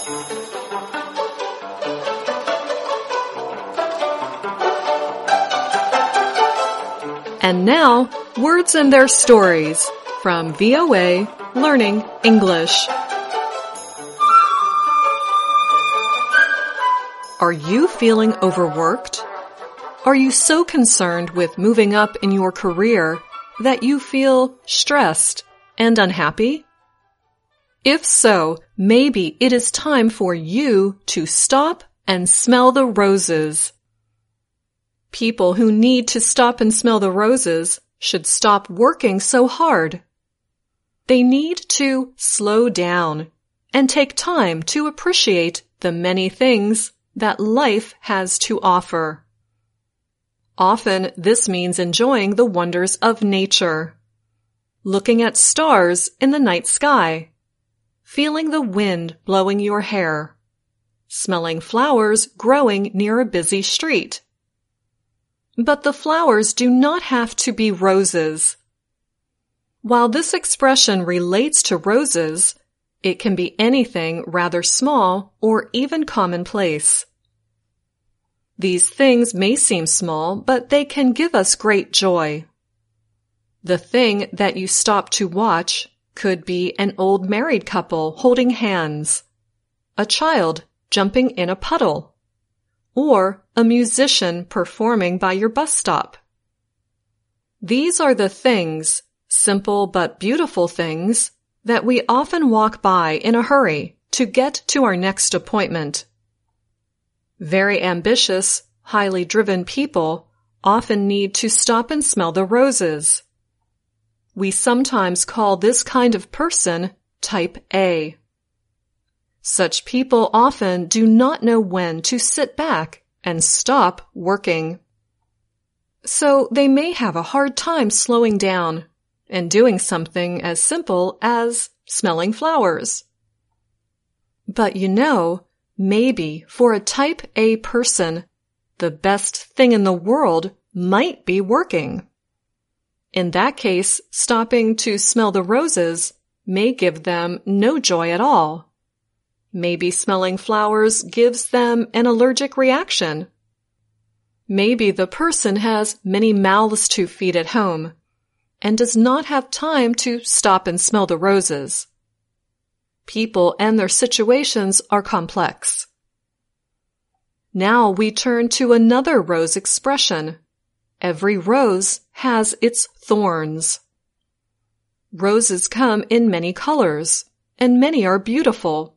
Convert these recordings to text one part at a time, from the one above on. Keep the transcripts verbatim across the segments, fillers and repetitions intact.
And now, Words and Their Stories from V O A Learning English. Are you feeling overworked? Are you so concerned with moving up in your career that you feel stressed and unhappy? If so, maybe it is time for you to stop and smell the roses. People who need to stop and smell the roses should stop working so hard. They need to slow down and take time to appreciate the many things that life has to offer. Often, this means enjoying the wonders of nature, looking at stars in the night sky, feeling the wind blowing your hair, smelling flowers growing near a busy street. But the flowers do not have to be roses. While this expression relates to roses, it can be anything rather small or even commonplace. These things may seem small, but they can give us great joy. The thing that you stop to watch could be an old married couple holding hands, a child jumping in a puddle, or a musician performing by your bus stop. These are the things, simple but beautiful things, that we often walk by in a hurry to get to our next appointment. Very ambitious, highly driven people often need to stop and smell the roses. We sometimes call this kind of person type A. Such people often do not know when to sit back and stop working. So they may have a hard time slowing down and doing something as simple as smelling flowers. But you know, maybe for a type A person, the best thing in the world might be working. In that case, stopping to smell the roses may give them no joy at all. Maybe smelling flowers gives them an allergic reaction. Maybe the person has many mouths to feed at home and does not have time to stop and smell the roses. People and their situations are complex. Now we turn to another rose expression. Every rose has its thorns. Roses come in many colors, and many are beautiful.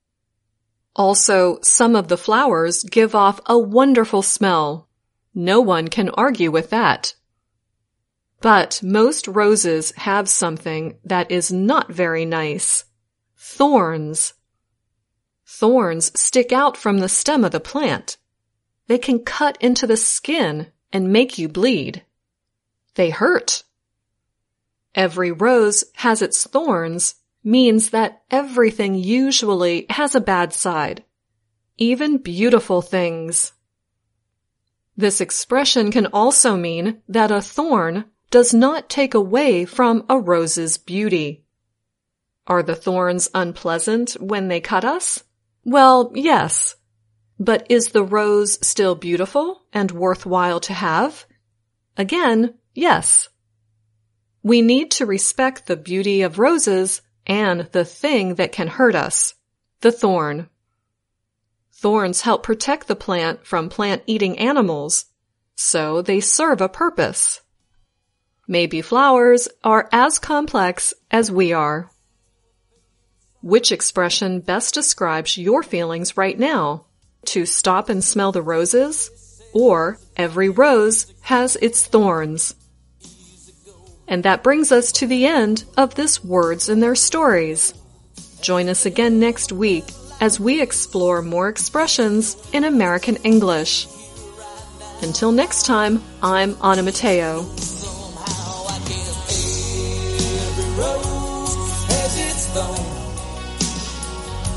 Also, some of the flowers give off a wonderful smell. No one can argue with that. But most roses have something that is not very nice. Thorns. Thorns stick out from the stem of the plant. They can cut into the skin and make you bleed. They hurt. Every rose has its thorns means that everything usually has a bad side, even beautiful things. This expression can also mean that a thorn does not take away from a rose's beauty. Are the thorns unpleasant when they cut us? Well, yes. But is the rose still beautiful and worthwhile to have? Again, yes. We need to respect the beauty of roses and the thing that can hurt us, the thorn. Thorns help protect the plant from plant-eating animals, so they serve a purpose. Maybe flowers are as complex as we are. Which expression best describes your feelings right now? To stop and smell the roses? Or every rose has its thorns? And that brings us to the end of this Words and Their Stories. Join us again next week as we explore more expressions in American English. Until next time, I'm Anna Mateo.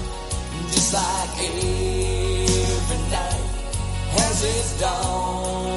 Just like every night has its dawn.